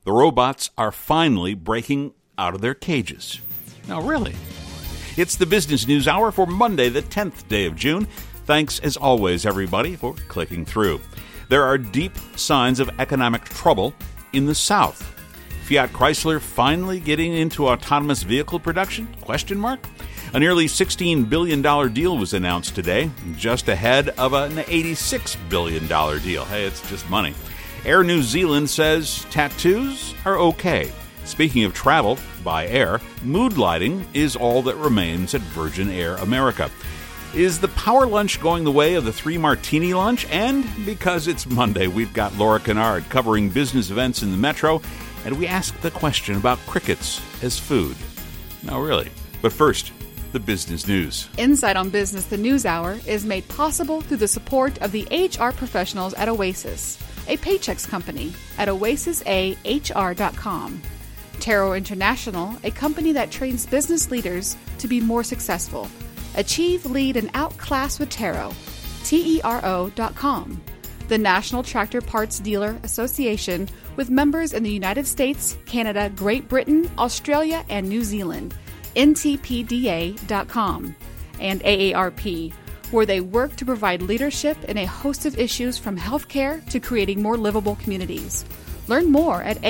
The robots are finally breaking out of their cages. No, really. It's the Business News Hour for Monday, the 10th day of June. Thanks, as always, everybody, for clicking through. There are deep signs of economic trouble in the South. Fiat Chrysler finally getting into autonomous vehicle production? A nearly $16 billion deal was announced today, just ahead of an $86 billion deal. Hey, it's just money. Air New Zealand says tattoos are okay. Speaking of travel by air, mood lighting is all that remains at Virgin Air America. Is the power lunch going the way of the 3 martini lunch? And because it's Monday, we've got Laura Kennard covering business events in the metro, and we ask the question about crickets as food. No, really. But first, the business news. Insight on Business, the News Hour, is made possible through the support of the HR professionals at Oasis, a Paychex company, at oasisahr.com. Tarot International, a company that trains business leaders to be more successful. Achieve, lead, and outclass with Tarot. TERO.com. The National Tractor Parts Dealer Association, with members in the United States, Canada, Great Britain, Australia, and New Zealand. NTPDA.com. And AARP, where they work to provide leadership in a host of issues from healthcare to creating more livable communities. Learn more at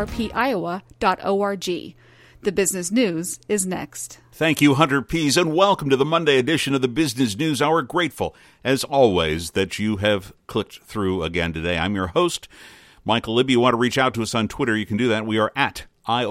aarpiowa.org. The business news is next. Thank you, Hunter Pease, and welcome to the Monday edition of the Business News Hour. Grateful, as always, that you have clicked through again today. I'm your host, Michael Libby. You want to reach out to us on Twitter, you can do that. We are at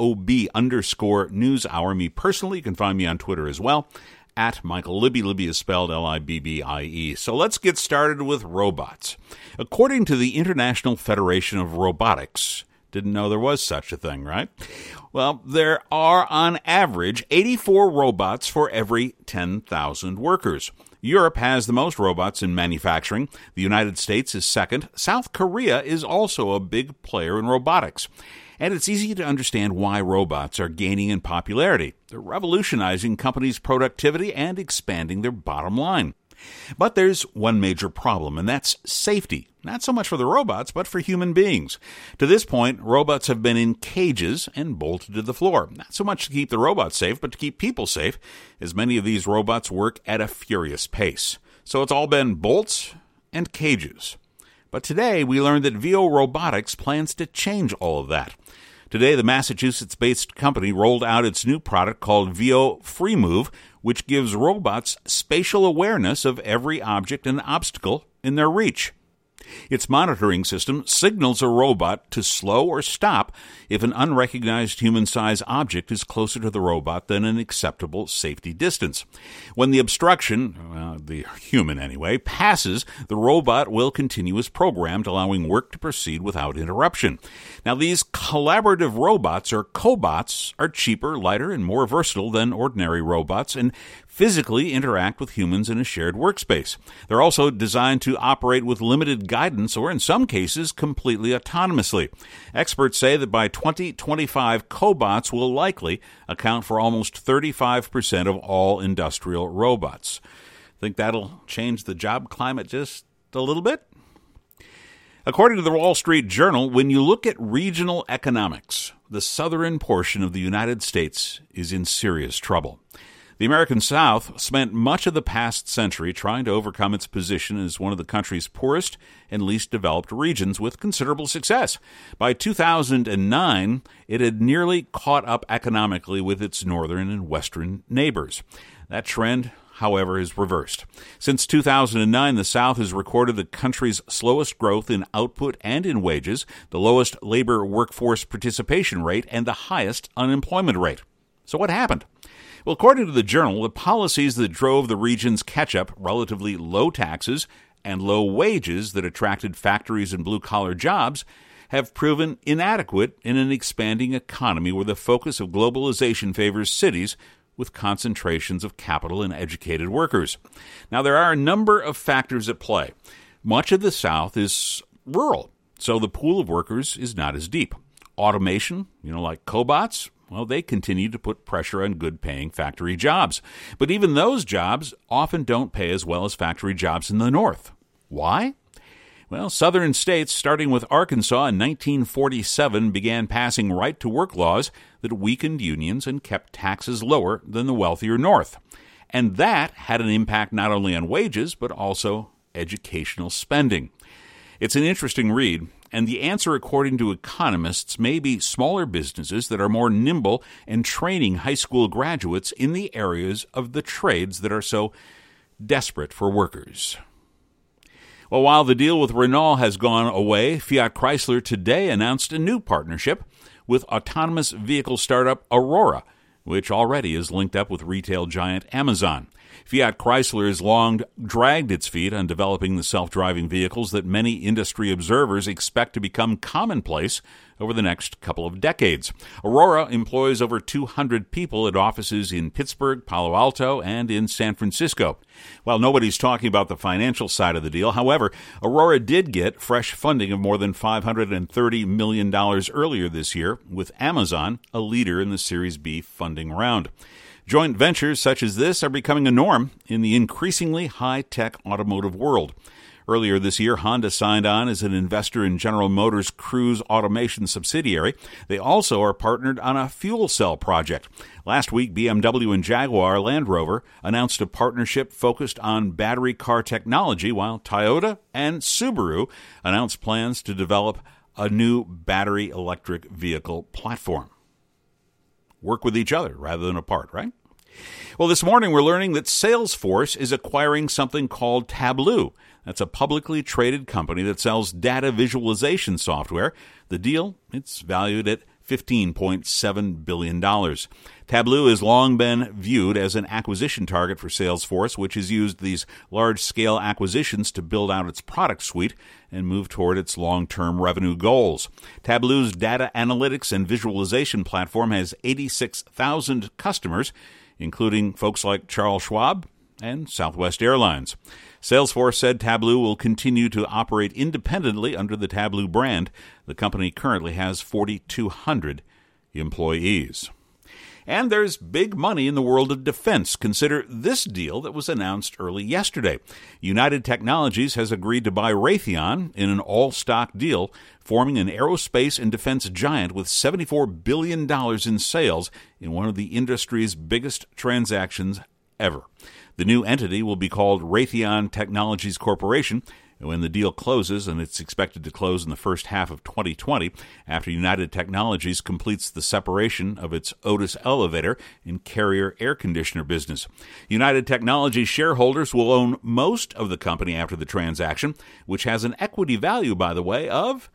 IOB_News Hour. Me personally, you can find me on Twitter as well, at Michael Libby. Libby is spelled Libbie. So let's get started with robots. According to the International Federation of Robotics, didn't know there was such a thing, right? Well, there are on average 84 robots for every 10,000 workers. Europe has the most robots in manufacturing. The United States is second. South Korea is also a big player in robotics. And it's easy to understand why robots are gaining in popularity. They're revolutionizing companies' productivity and expanding their bottom line. But there's one major problem, and that's safety. Not so much for the robots, but for human beings. To this point, robots have been in cages and bolted to the floor. Not so much to keep the robots safe, but to keep people safe, as many of these robots work at a furious pace. So it's all been bolts and cages. But today, we learned that VO Robotics plans to change all of that. Today, the Massachusetts-based company rolled out its new product called VO FreeMove, which gives robots spatial awareness of every object and obstacle in their reach. Its monitoring system signals a robot to slow or stop if an unrecognized human-sized object is closer to the robot than an acceptable safety distance. When the obstruction, the human anyway, passes, the robot will continue as programmed, allowing work to proceed without interruption. Now, these collaborative robots, or cobots, are cheaper, lighter, and more versatile than ordinary robots, and physically interact with humans in a shared workspace. They're also designed to operate with limited guidance or, in some cases, completely autonomously. Experts say that by 2025, cobots will likely account for almost 35% of all industrial robots. Think that'll change the job climate just a little bit? According to the Wall Street Journal, when you look at regional economics, the southern portion of the United States is in serious trouble. The American South spent much of the past century trying to overcome its position as one of the country's poorest and least developed regions with considerable success. By 2009, it had nearly caught up economically with its northern and western neighbors. That trend, however, is reversed. Since 2009, the South has recorded the country's slowest growth in output and in wages, the lowest labor workforce participation rate, and the highest unemployment rate. So what happened? Well, according to the Journal, the policies that drove the region's catch-up, relatively low taxes and low wages that attracted factories and blue-collar jobs, have proven inadequate in an expanding economy where the focus of globalization favors cities with concentrations of capital and educated workers. Now, there are a number of factors at play. Much of the South is rural, so the pool of workers is not as deep. Automation, like cobots, well, they continue to put pressure on good-paying factory jobs. But even those jobs often don't pay as well as factory jobs in the North. Why? Well, southern states, starting with Arkansas in 1947, began passing right-to-work laws that weakened unions and kept taxes lower than the wealthier North. And that had an impact not only on wages, but also educational spending. It's an interesting read, and the answer, according to economists, may be smaller businesses that are more nimble and training high school graduates in the areas of the trades that are so desperate for workers. Well, while the deal with Renault has gone away, Fiat Chrysler today announced a new partnership with autonomous vehicle startup Aurora, which already is linked up with retail giant Amazon. Fiat Chrysler has long dragged its feet on developing the self-driving vehicles that many industry observers expect to become commonplace over the next couple of decades. Aurora employs over 200 people at offices in Pittsburgh, Palo Alto, and in San Francisco. While nobody's talking about the financial side of the deal, however, Aurora did get fresh funding of more than $530 million earlier this year, with Amazon a leader in the Series B funding round. Joint ventures such as this are becoming a norm in the increasingly high-tech automotive world. Earlier this year, Honda signed on as an investor in General Motors' Cruise Automation subsidiary. They also are partnered on a fuel cell project. Last week, BMW and Jaguar Land Rover announced a partnership focused on battery car technology, while Toyota and Subaru announced plans to develop a new battery electric vehicle platform. Work with each other rather than apart, right? Well, this morning we're learning that Salesforce is acquiring something called Tableau. That's a publicly traded company that sells data visualization software. The deal, it's valued at $15.7 billion. Tableau has long been viewed as an acquisition target for Salesforce, which has used these large-scale acquisitions to build out its product suite and move toward its long-term revenue goals. Tableau's data analytics and visualization platform has 86,000 customers, including folks like Charles Schwab and Southwest Airlines. Salesforce said Tableau will continue to operate independently under the Tableau brand. The company currently has 4,200 employees. And there's big money in the world of defense. Consider this deal that was announced early yesterday. United Technologies has agreed to buy Raytheon in an all-stock deal, forming an aerospace and defense giant with $74 billion in sales in one of the industry's biggest transactions ever. The new entity will be called Raytheon Technologies Corporation. When the deal closes, and it's expected to close in the first half of 2020, after United Technologies completes the separation of its Otis elevator and Carrier air conditioner business. United Technologies shareholders will own most of the company after the transaction, which has an equity value, by the way, of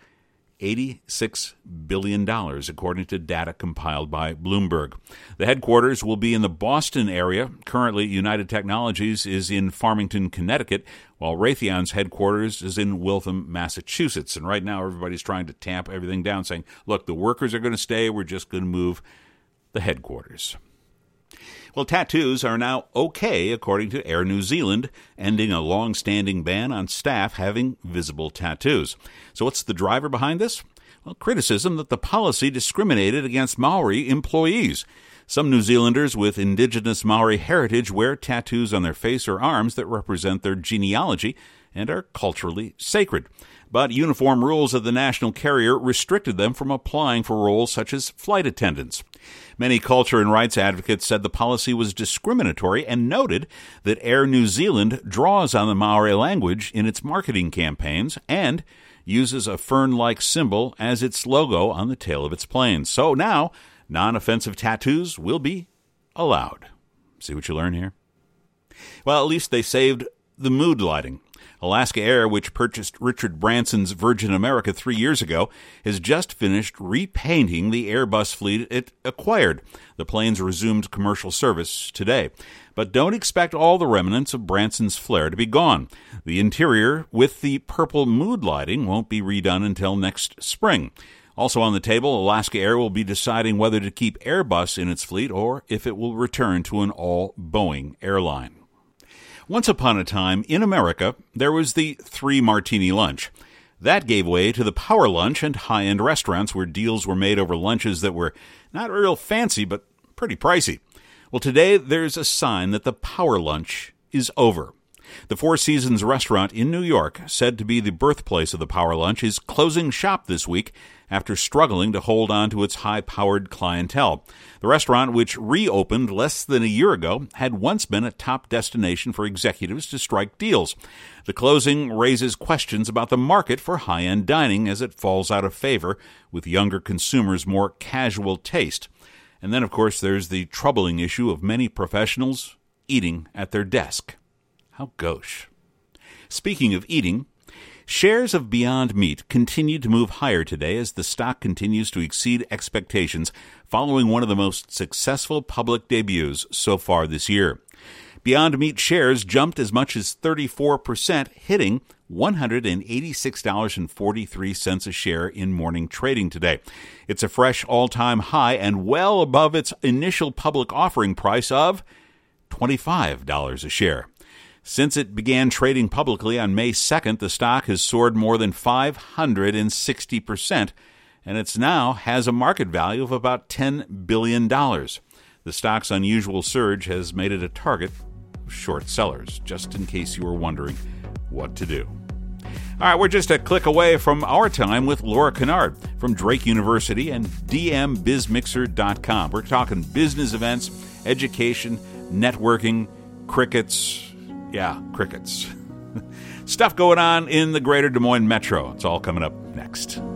$86 billion, according to data compiled by Bloomberg. The headquarters will be in the Boston area. Currently, United Technologies is in Farmington, Connecticut, while Raytheon's headquarters is in Waltham, Massachusetts. And right now, everybody's trying to tamp everything down, saying, look, the workers are going to stay. We're just going to move the headquarters. Well, tattoos are now okay, according to Air New Zealand, ending a long-standing ban on staff having visible tattoos. So what's the driver behind this? Well, criticism that the policy discriminated against Maori employees. Some New Zealanders with indigenous Maori heritage wear tattoos on their face or arms that represent their genealogy and are culturally sacred. But uniform rules of the national carrier restricted them from applying for roles such as flight attendants. Many culture and rights advocates said the policy was discriminatory and noted that Air New Zealand draws on the Maori language in its marketing campaigns and uses a fern-like symbol as its logo on the tail of its planes. So now, non-offensive tattoos will be allowed. See what you learn here? Well, at least they saved the mood lighting. Alaska Air, which purchased Richard Branson's Virgin America 3 years ago, has just finished repainting the Airbus fleet it acquired. The planes resumed commercial service today. But don't expect all the remnants of Branson's flair to be gone. The interior, with the purple mood lighting, won't be redone until next spring. Also on the table, Alaska Air will be deciding whether to keep Airbus in its fleet or if it will return to an all-Boeing airline. Once upon a time, in America, there was the 3-martini lunch. That gave way to the power lunch and high-end restaurants where deals were made over lunches that were not real fancy, but pretty pricey. Well, today there's a sign that the power lunch is over. The Four Seasons restaurant in New York, said to be the birthplace of the power lunch, is closing shop this week after struggling to hold on to its high-powered clientele. The restaurant, which reopened less than a year ago, had once been a top destination for executives to strike deals. The closing raises questions about the market for high-end dining as it falls out of favor with younger consumers' more casual taste. And then, of course, there's the troubling issue of many professionals eating at their desk. How gauche. Speaking of eating, shares of Beyond Meat continued to move higher today as the stock continues to exceed expectations following one of the most successful public debuts so far this year. Beyond Meat shares jumped as much as 34%, hitting $186.43 a share in morning trading today. It's a fresh all-time high and well above its initial public offering price of $25 a share. Since it began trading publicly on May 2nd, the stock has soared more than 560%, and it now has a market value of about $10 billion. The stock's unusual surge has made it a target of short sellers, just in case you were wondering what to do. All right, we're just a click away from our time with Laura Kennard from Drake University and dmbizmixer.com. We're talking business events, education, networking, crickets. Yeah, crickets. Stuff going on in the greater Des Moines metro. It's all coming up next.